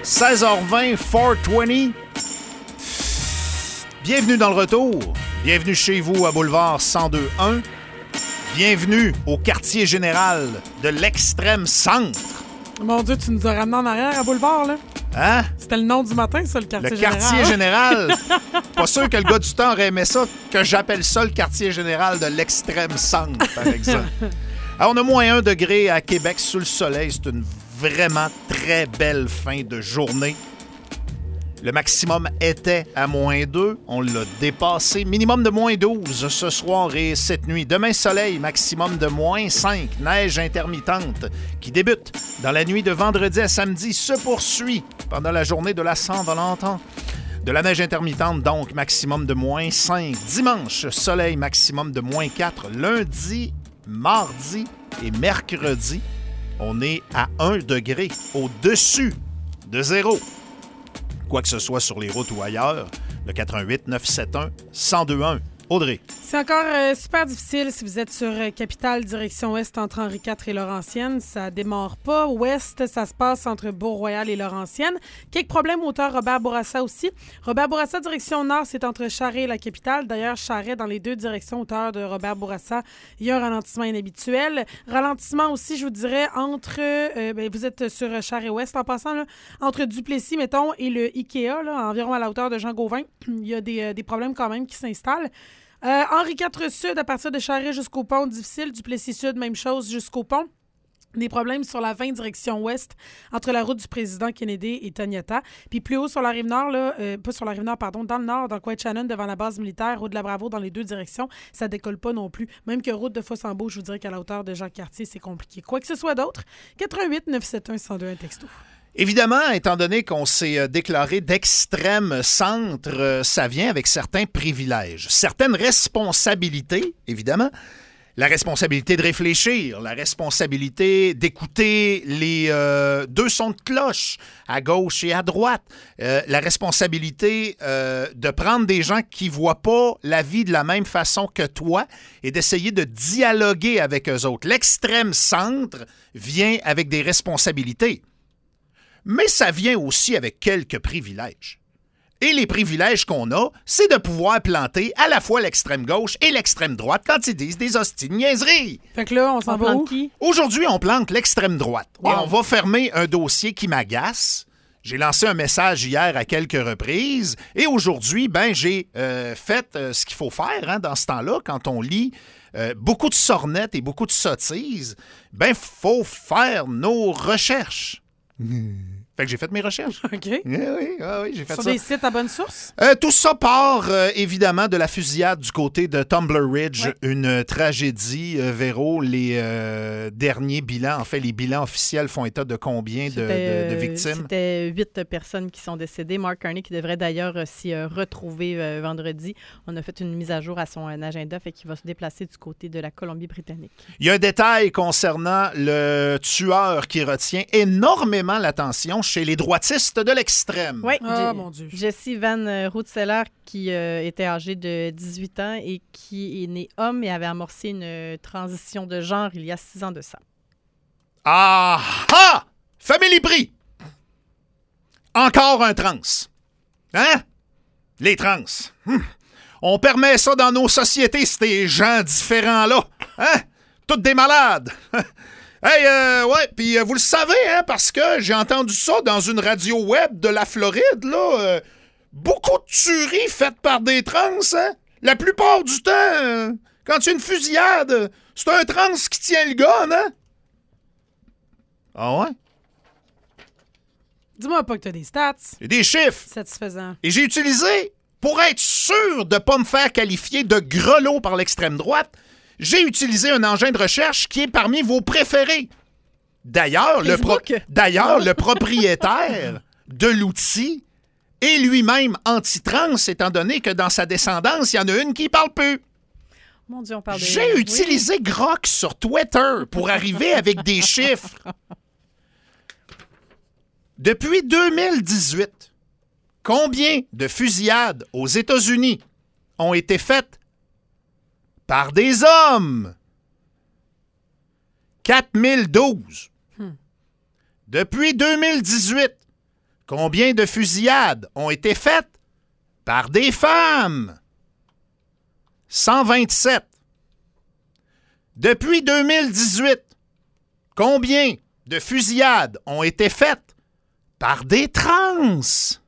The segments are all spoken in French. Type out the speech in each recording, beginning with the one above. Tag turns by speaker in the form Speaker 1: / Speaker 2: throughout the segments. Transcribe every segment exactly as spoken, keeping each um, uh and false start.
Speaker 1: seize heures vingt, quatre vingt. Bienvenue dans le retour. Bienvenue chez vous à Boulevard cent deux un. Bienvenue au quartier général de l'extrême centre.
Speaker 2: Mon Dieu, tu nous as ramené en arrière à Boulevard, là.
Speaker 1: Hein?
Speaker 2: C'était le nom du matin, ça, le quartier
Speaker 1: le
Speaker 2: général.
Speaker 1: Le quartier général. Pas sûr que le gars du temps aurait aimé ça, que j'appelle ça le quartier général de l'extrême centre, par exemple. Alors, on a moins un degré à Québec sous le soleil. C'est une vraiment très belle fin de journée. Le maximum était à moins deux. On l'a dépassé. Minimum de moins douze ce soir et cette nuit. Demain, soleil, maximum de moins cinq. Neige intermittente qui débute dans la nuit de vendredi à samedi se poursuit pendant la journée de la Saint-Valentin. De la neige intermittente, donc, maximum de moins cinq. Dimanche, soleil, maximum de moins quatre. Lundi, mardi et mercredi, on est à un degré au-dessus de zéro. Quoi que ce soit sur les routes ou ailleurs, le quatre un huit neuf sept un un zéro deux un. Audrey.
Speaker 2: C'est encore euh, super difficile si vous êtes sur euh, Capitale, direction ouest, entre Henri quatre et Laurentienne. Ça démarre pas. Ouest, ça se passe entre Beau-Royal et Laurentienne. Quelques problèmes hauteur Robert Bourassa aussi. Robert Bourassa, direction nord, c'est entre Charest et la Capitale. D'ailleurs, Charest, dans les deux directions hauteur de Robert Bourassa, il y a un ralentissement inhabituel. Ralentissement aussi, je vous dirais, entre... Euh, ben, vous êtes sur Charest-Ouest, en passant, là, entre Duplessis, mettons, et le Ikea, là, environ à la hauteur de Jean-Gauvin. Il y a des, euh, des problèmes quand même qui s'installent. Euh, Henri quatre Sud, à partir de Charest jusqu'au pont, difficile. Duplessis Sud, même chose, jusqu'au pont. Des problèmes sur la vingt direction ouest, entre la route du président Kennedy et Taniata. Puis plus haut sur la rive nord, là, euh, pas sur la rive nord, pardon, dans le nord, dans le coin de Shannon, devant la base militaire, route de la Bravo, dans les deux directions, ça décolle pas non plus. Même que route de Fossambeau, je vous dirais qu'à la hauteur de Jacques-Cartier, c'est compliqué. Quoi que ce soit d'autre, quatre un huit neuf sept un un zéro deux un texto.
Speaker 1: Évidemment, étant donné qu'on s'est déclaré d'extrême centre, ça vient avec certains privilèges, certaines responsabilités, évidemment. La responsabilité de réfléchir, la responsabilité d'écouter les euh, deux sons de cloche à gauche et à droite, euh, la responsabilité euh, de prendre des gens qui ne voient pas la vie de la même façon que toi et d'essayer de dialoguer avec eux autres. L'extrême centre vient avec des responsabilités. Mais ça vient aussi avec quelques privilèges. Et les privilèges qu'on a, c'est de pouvoir planter à la fois l'extrême gauche et l'extrême droite quand ils disent des hosties de niaiseries.
Speaker 2: Fait que là, on s'en va où?
Speaker 1: Aujourd'hui, on plante l'extrême droite.
Speaker 2: Wow.
Speaker 1: Et on va fermer un dossier qui m'agace. J'ai lancé un message hier à quelques reprises. Et aujourd'hui, ben, j'ai euh, fait euh, ce qu'il faut faire hein, dans ce temps-là, quand on lit euh, beaucoup de sornettes et beaucoup de sottises. Ben, il faut faire nos recherches. Fait que j'ai fait mes recherches.
Speaker 2: OK.
Speaker 1: Oui, oui, oui, j'ai fait
Speaker 2: Sur
Speaker 1: ça.
Speaker 2: des sites à bonne source?
Speaker 1: Euh, tout ça part, euh, évidemment, de la fusillade du côté de Tumbler Ridge.
Speaker 2: Ouais.
Speaker 1: Une tragédie, euh, Véro. Les euh, derniers bilans, en fait, les bilans officiels font état de combien de, de, de victimes?
Speaker 3: C'était huit personnes qui sont décédées. Mark Carney, qui devrait d'ailleurs euh, s'y euh, retrouver euh, vendredi. On a fait une mise à jour à son euh, agenda, fait qu'il va se déplacer du côté de la Colombie-Britannique.
Speaker 1: Il y a un détail concernant le tueur qui retient énormément l'attention chez les droitistes de l'extrême.
Speaker 3: Oui,
Speaker 2: Ah,
Speaker 3: Je-
Speaker 2: mon Dieu.
Speaker 3: Jesse Van Rootseller, qui euh, était âgé de dix-huit ans et qui est né homme et avait amorcé une euh, transition de genre il y a six ans de ça.
Speaker 1: Ah ah! Family Prix! Encore un trans. Hein? Les trans. Hum. On permet ça dans nos sociétés, ces gens différents-là. Hein? Toutes des malades. Hey, euh, ouais, puis euh, vous le savez, hein, parce que j'ai entendu ça dans une radio web de la Floride, là. Euh, beaucoup de tueries faites par des trans, hein? La plupart du temps, euh, quand il y a une fusillade, c'est un trans qui tient le gun, hein? Ah ouais?
Speaker 2: Dis-moi pas que t'as des stats.
Speaker 1: J'ai des chiffres.
Speaker 2: Satisfaisant.
Speaker 1: Et j'ai utilisé, pour être sûr de ne pas me faire qualifier de grelot par l'extrême droite, j'ai utilisé un engin de recherche qui est parmi vos préférés. D'ailleurs, le, pro- d'ailleurs, le propriétaire de l'outil est lui-même anti-trans, étant donné que dans sa descendance, il y en a une qui parle peu.
Speaker 3: Mon Dieu, on parle de...
Speaker 1: J'ai
Speaker 3: Oui.
Speaker 1: utilisé Grok sur Twitter pour arriver avec des chiffres. Depuis deux mille dix-huit, combien de fusillades aux États-Unis ont été faites par des hommes? quatre mille douze. Hmm. Depuis deux mille dix-huit, Combien de fusillades ont été faites par des femmes? cent vingt-sept. Depuis deux mille dix-huit, combien de fusillades ont été faites par des trans?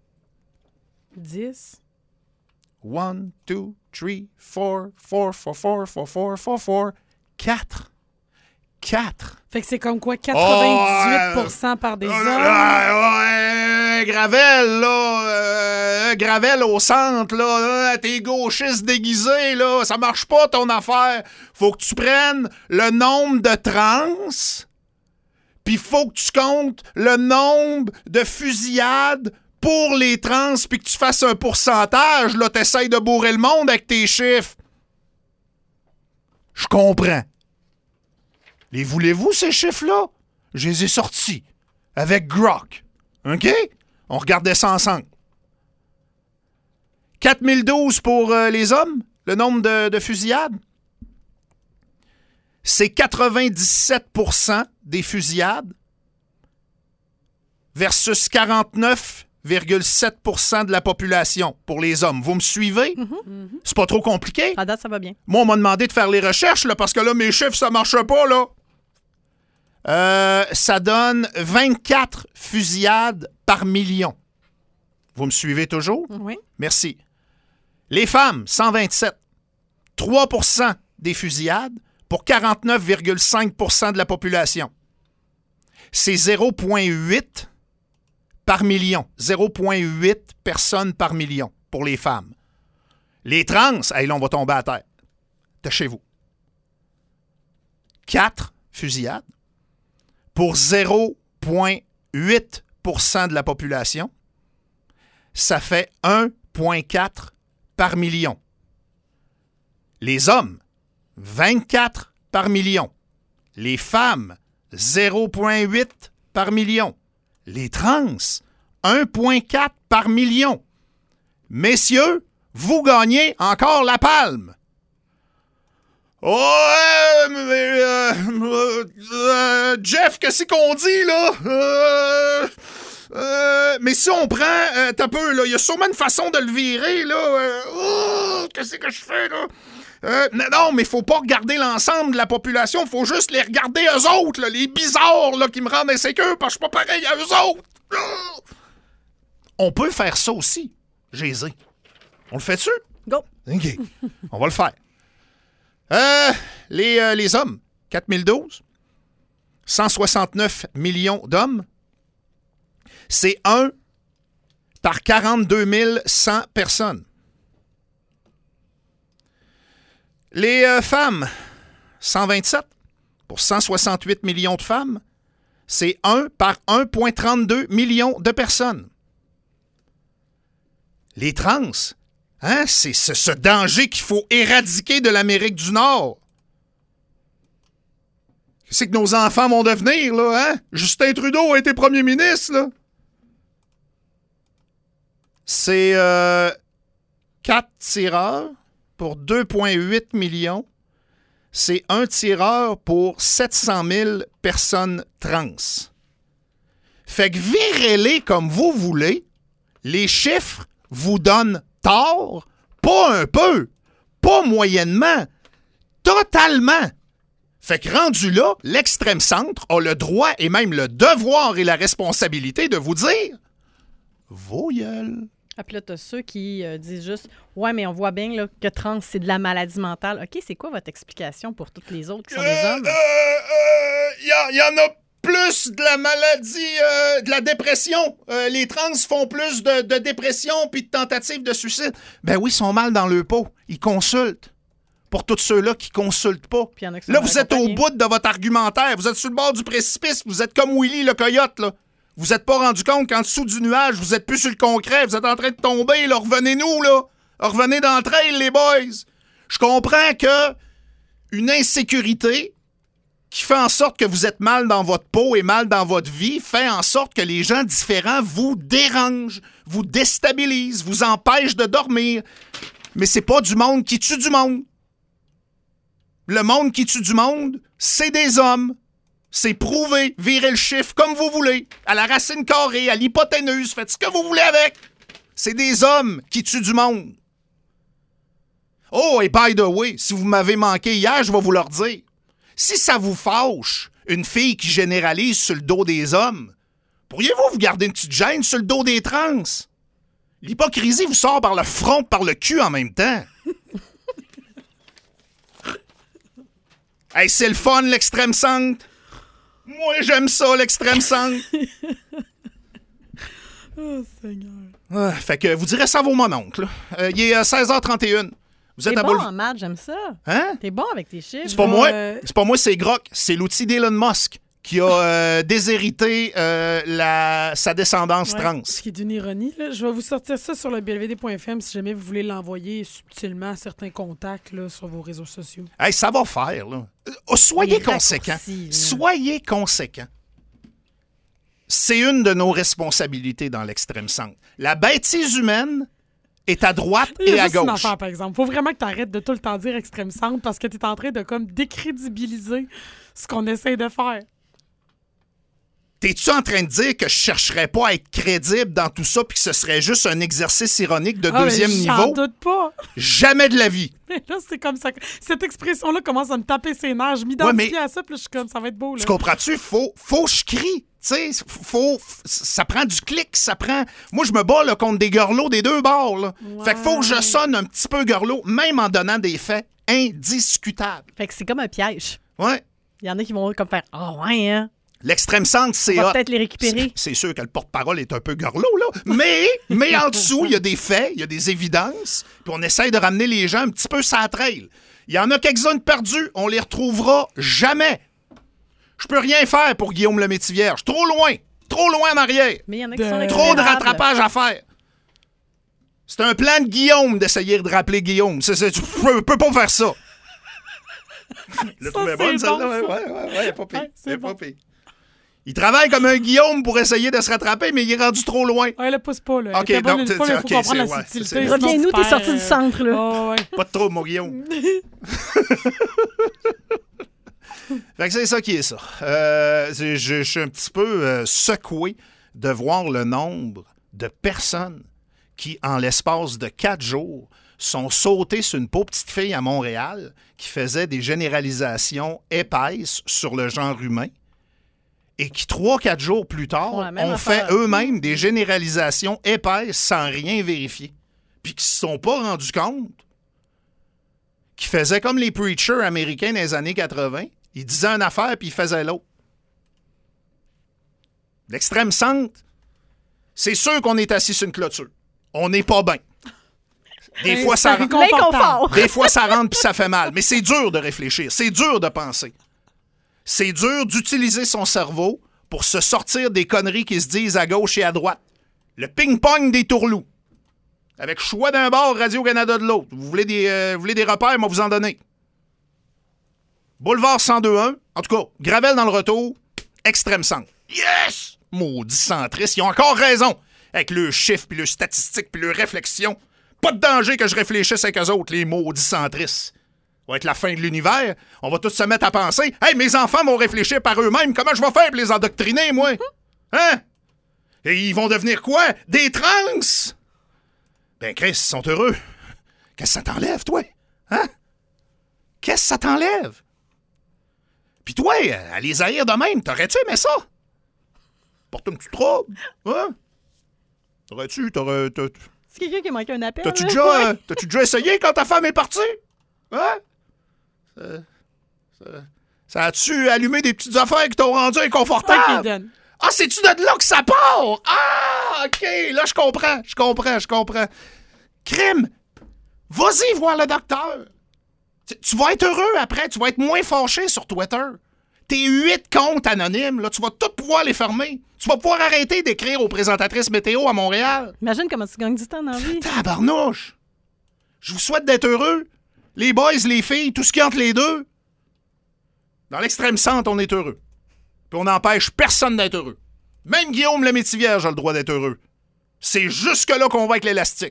Speaker 2: dix.
Speaker 1: One, two, three, four, four, four, four, four, four, four, four, quatre. Quatre.
Speaker 2: Fait que c'est comme quoi, quatre-vingt-dix-huit pour cent
Speaker 1: oh,
Speaker 2: par des
Speaker 1: euh,
Speaker 2: hommes.
Speaker 1: Euh, euh, Gravel, là. Euh, Gravel au centre, là. là T'es gauchiste déguisé, là. Ça marche pas, ton affaire. Faut que tu prennes le nombre de trans, puis faut que tu comptes le nombre de fusillades pour les trans, puis que tu fasses un pourcentage, là. T'essayes de bourrer le monde avec tes chiffres. Je comprends. Les voulez-vous, ces chiffres-là? Je les ai sortis. Avec Grok. OK? On regardait ça ensemble. quatre mille douze pour euh, les hommes, le nombre de, de fusillades. C'est quatre-vingt-dix-sept pour cent des fusillades versus quarante-neuf virgule sept pour cent de la population pour les hommes. Vous me suivez? Mm-hmm. C'est pas trop compliqué?
Speaker 3: À date, ça va bien.
Speaker 1: Moi, on m'a demandé de faire les recherches, là, parce que là, mes chiffres, ça marche pas, là. Euh, ça donne vingt-quatre fusillades par million. Vous me suivez toujours?
Speaker 2: Oui.
Speaker 1: Merci. Les femmes, cent vingt-sept. trois pour cent des fusillades pour quarante-neuf virgule cinq pour cent de la population. C'est zéro virgule huit par million. zéro virgule huit personnes par million pour les femmes. Les trans, hey, là, on va tomber à terre. De chez vous. quatre fusillades pour zéro virgule huit pour cent de la population. Ça fait un virgule quatre par million. Les hommes, vingt-quatre par million. Les femmes, zéro virgule huit par million. Les trans, un virgule quatre par million. Messieurs, vous gagnez encore la palme. Oh, mais, euh, euh, euh, Jeff, qu'est-ce qu'on dit, là? Euh, euh, mais si on prend... Euh, t'as peu, là, il y a sûrement une façon de le virer, là. Euh, oh, qu'est-ce que je fais, là? Euh, non, mais faut pas regarder l'ensemble de la population, faut juste les regarder eux autres, là, les bizarres, là, qui me rendent insécure parce que je suis pas pareil à eux autres. Oh! On peut faire ça aussi, Jésus. On le fait-tu?
Speaker 3: Go!
Speaker 1: OK, on va le faire. Euh, les, euh, les hommes, quatre mille douze, cent soixante-neuf millions d'hommes. C'est un par quarante-deux mille cent personnes. Les euh, femmes, cent vingt-sept pour cent soixante-huit millions de femmes. C'est un par un virgule trente-deux millions de personnes. Les trans, hein, c'est ce, ce danger qu'il faut éradiquer de l'Amérique du Nord. Qu'est-ce que nos enfants vont devenir, là, hein? Justin Trudeau a été premier ministre, là. C'est euh, quatre tireurs pour deux virgule huit millions. C'est un tireur pour sept cent mille personnes trans. Fait que virez-les comme vous voulez. Les chiffres vous donnent tort, pas un peu, pas moyennement, totalement. Fait que rendu là, l'extrême centre a le droit et même le devoir et la responsabilité de vous dire « Vos gueules ».
Speaker 3: Ah, puis là, t'as ceux qui euh, disent juste « Ouais, mais on voit bien là, que trans, c'est de la maladie mentale. » OK, c'est quoi votre explication pour toutes les autres qui sont
Speaker 1: euh,
Speaker 3: des hommes?
Speaker 1: Il euh, euh, y, y en a plus de la maladie, euh, de la dépression. Euh, les trans font plus de, de dépression puis de tentatives de suicide. Ben oui, ils sont mal dans leur peau. Ils consultent. Pour tous ceux-là qui consultent pas. Là, vous êtes au bout de votre argumentaire. Vous êtes sur le bord du précipice. Vous êtes comme Willy le coyote, là. Vous êtes pas rendu compte qu'en dessous du nuage, vous êtes plus sur le concret. Vous êtes en train de tomber, là. Revenez-nous, là. Revenez dans le trail, les boys. Je comprends que une insécurité qui fait en sorte que vous êtes mal dans votre peau et mal dans votre vie fait en sorte que les gens différents vous dérangent, vous déstabilisent, vous empêchent de dormir. Mais c'est pas du monde qui tue du monde. Le monde qui tue du monde, c'est des hommes. C'est prouvé. Virez le chiffre comme vous voulez. À la racine carrée, à l'hypoténuse. Faites ce que vous voulez avec. C'est des hommes qui tuent du monde. Oh, et by the way, si vous m'avez manqué hier, je vais vous le redire. Si ça vous fâche, une fille qui généralise sur le dos des hommes, pourriez-vous vous garder une petite gêne sur le dos des trans? L'hypocrisie vous sort par le front, par le cul en même temps. Hey, c'est le fun, l'extrême centre. Moi, j'aime ça, l'extrême centre.
Speaker 2: Oh, Seigneur.
Speaker 1: Ah, fait que vous direz ça à vos mononcles. Euh, il est euh, seize heures trente et une. Vous
Speaker 3: T'es
Speaker 1: êtes à
Speaker 3: bon
Speaker 1: boule...
Speaker 3: en maths, j'aime ça.
Speaker 1: Hein?
Speaker 3: T'es bon avec tes chiffres.
Speaker 1: C'est pas
Speaker 2: Je
Speaker 1: moi.
Speaker 2: vais-
Speaker 1: C'est pas moi, c'est Grok. C'est l'outil d'Elon Musk qui a euh, déshérité euh, la... sa descendance
Speaker 2: Ouais,
Speaker 1: trans.
Speaker 2: Ce qui est d'une ironie. Là. Je vais vous sortir ça sur le b l v d point f m si jamais vous voulez l'envoyer subtilement à certains contacts là, sur vos réseaux sociaux.
Speaker 1: Hey, ça va faire, là. Euh, soyez
Speaker 3: Les
Speaker 1: conséquents.
Speaker 3: raccourcis, là.
Speaker 1: Soyez conséquents. C'est une de nos responsabilités dans l'extrême centre. La bêtise humaine est à droite
Speaker 2: Il y
Speaker 1: et
Speaker 2: a
Speaker 1: à
Speaker 2: juste une
Speaker 1: gauche.
Speaker 2: affaire, par exemple. Faut vraiment que tu arrêtes de tout le temps dire extrême centre parce que tu es en train de comme décrédibiliser ce qu'on essaie de faire.
Speaker 1: T'es-tu en train de dire que je chercherais pas à être crédible dans tout ça puis que ce serait juste un exercice ironique de
Speaker 2: Ah,
Speaker 1: deuxième
Speaker 2: mais J'en
Speaker 1: niveau?
Speaker 2: doute pas.
Speaker 1: Jamais de la vie.
Speaker 2: Mais là, c'est comme ça. que- Cette expression-là commence à me taper ses nerfs. Je m'identifie
Speaker 1: Ouais, mais-
Speaker 2: à ça, puis je suis comme, ça va être beau. Là.
Speaker 1: Tu comprends-tu? Faut, faut que je crie. Tu sais, faut, ça prend du clic, ça prend... Moi, je me bats là, contre des gorlots des deux bords. Là.
Speaker 2: Ouais.
Speaker 1: Fait que faut que je sonne un petit peu gorlot, même en donnant des faits indiscutables.
Speaker 3: Fait que c'est comme un piège.
Speaker 1: Ouais.
Speaker 3: Il y en a qui vont comme faire « Ah ouais, hein?
Speaker 1: L'extrême centre,
Speaker 3: On
Speaker 1: c'est
Speaker 3: va
Speaker 1: hot.
Speaker 3: peut-être les récupérer.
Speaker 1: C'est c'est sûr que le porte-parole est un peu gorlot, là. Mais, mais en dessous, il y a des faits, il y a des évidences, puis on essaye de ramener les gens un petit peu sur la trail. Il y en a quelques-uns de perdus, on les retrouvera jamais. Je peux rien faire pour Guillaume le Métis-Vierge. Trop loin. Trop loin en arrière.
Speaker 3: Mais il y en a qui
Speaker 2: De-
Speaker 3: sont
Speaker 1: Trop de
Speaker 3: récupérables.
Speaker 1: rattrapage à faire. C'est un plan de Guillaume d'essayer de rappeler Guillaume. C'est, c'est, tu peux, peux pas faire ça. Le
Speaker 2: Ça,
Speaker 1: trouvais
Speaker 2: c'est
Speaker 1: bonne, celle-là?
Speaker 2: bon,
Speaker 1: Ouais,
Speaker 2: ça.
Speaker 1: ouais, ouais, ouais, pas pire.
Speaker 2: Ouais, c'est
Speaker 1: C'est pas
Speaker 2: bon.
Speaker 1: pire. Il travaille comme un Guillaume pour essayer de se rattraper, mais il est rendu trop loin.
Speaker 2: Ouais, le pousse pas, là.
Speaker 1: Ok,
Speaker 2: Elle était bonne
Speaker 1: donc,
Speaker 2: une fois,
Speaker 1: t'es-
Speaker 2: mais il faut
Speaker 1: ok,
Speaker 2: comprendre la
Speaker 1: c'est- ouais,
Speaker 2: subtilité.
Speaker 1: c'est-
Speaker 2: sinon
Speaker 3: Reviens-nous,
Speaker 2: tu
Speaker 3: t'es
Speaker 2: perds,
Speaker 3: sorti
Speaker 2: euh,
Speaker 3: du centre, là.
Speaker 2: Oh, ouais.
Speaker 1: Pas de trop, mon Guillaume. Fait que c'est ça qui est ça. Euh, je, je- je suis un petit peu euh, secoué de voir le nombre de personnes qui, en l'espace de quatre jours, sont sautées sur une pauvre petite fille à Montréal qui faisait des généralisations épaisses sur le genre humain et qui, trois, quatre jours plus tard,
Speaker 3: Font la même
Speaker 1: ont fait
Speaker 3: affaire.
Speaker 1: eux-mêmes des généralisations épaisses sans rien vérifier. Puis qui ne se sont pas rendus compte qui faisaient comme les preachers américains des années quatre-vingt. Ils disaient une affaire puis ils faisaient l'autre. L'extrême centre, c'est sûr qu'on est assis sur une clôture. On n'est pas bien. Des
Speaker 2: Ben,
Speaker 1: fois, ça
Speaker 2: c'est
Speaker 1: rentre.
Speaker 3: L'inconfort.
Speaker 1: Des fois, ça rentre puis ça fait mal. Mais c'est dur de réfléchir. C'est dur de penser. C'est dur d'utiliser son cerveau pour se sortir des conneries qui se disent à gauche et à droite. Le ping-pong des tourlous. Avec choix d'un bord, Radio-Canada de l'autre. Vous voulez des, euh, vous voulez des repères, moi vous en donner. Boulevard cent deux un. En tout cas, Gravel dans le retour. Extrême centre. Yes! Maudits centristes, ils ont encore raison. Avec leurs chiffres, puis leurs statistiques, puis leurs réflexions. Pas de danger que je réfléchisse avec eux autres, les maudits centristes. Ça va être la fin de l'univers. On va tous se mettre à penser. Hey, mes enfants vont réfléchir par eux-mêmes. Comment je vais faire pour les endoctriner, moi? Hein? Et ils vont devenir quoi? Des trans? Ben, Chris, ils sont heureux. Qu'est-ce que ça t'enlève, toi? Hein? Qu'est-ce que ça t'enlève? Puis toi, à les haïr de même, t'aurais-tu aimé ça? Porte un petit trouble, hein? T'aurais-tu, t'aurais... t'as-
Speaker 3: C'est quelqu'un qui a manqué un appel.
Speaker 1: T'as-tu
Speaker 3: là?
Speaker 1: déjà,
Speaker 3: Ouais.
Speaker 1: euh, t'as-tu déjà essayé quand ta femme est partie? Hein? Ça, ça, ça a-tu allumé des petites affaires qui t'ont rendu
Speaker 2: Tant qu'il
Speaker 1: inconfortable?
Speaker 2: donne.
Speaker 1: Ah, c'est-tu de là que ça part? Ah, OK, là, je comprends, je comprends, je comprends. Crime, vas-y voir le docteur. Tu, tu vas être heureux après, tu vas être moins fâché sur Twitter. Tes huit comptes anonymes, là, tu vas tous pouvoir les fermer. Tu vas pouvoir arrêter d'écrire aux présentatrices météo à Montréal.
Speaker 3: Imagine comment tu gagnes du temps dans la vie.
Speaker 1: Tabarnouche! Je vous souhaite d'être heureux. Les boys, les filles, tout ce qui est entre les deux. Dans l'extrême centre, on est heureux. Puis on n'empêche personne d'être heureux. Même Guillaume le Métis-Vierge a le droit d'être heureux. C'est jusque-là qu'on va avec l'élastique.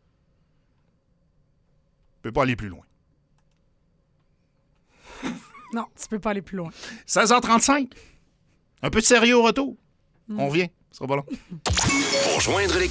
Speaker 1: On peut pas aller plus loin.
Speaker 2: Non, tu peux pas aller plus loin.
Speaker 1: seize heures trente-cinq. Un peu de sérieux au retour. Mm. On revient. Ce sera pas long.
Speaker 4: Pour joindre les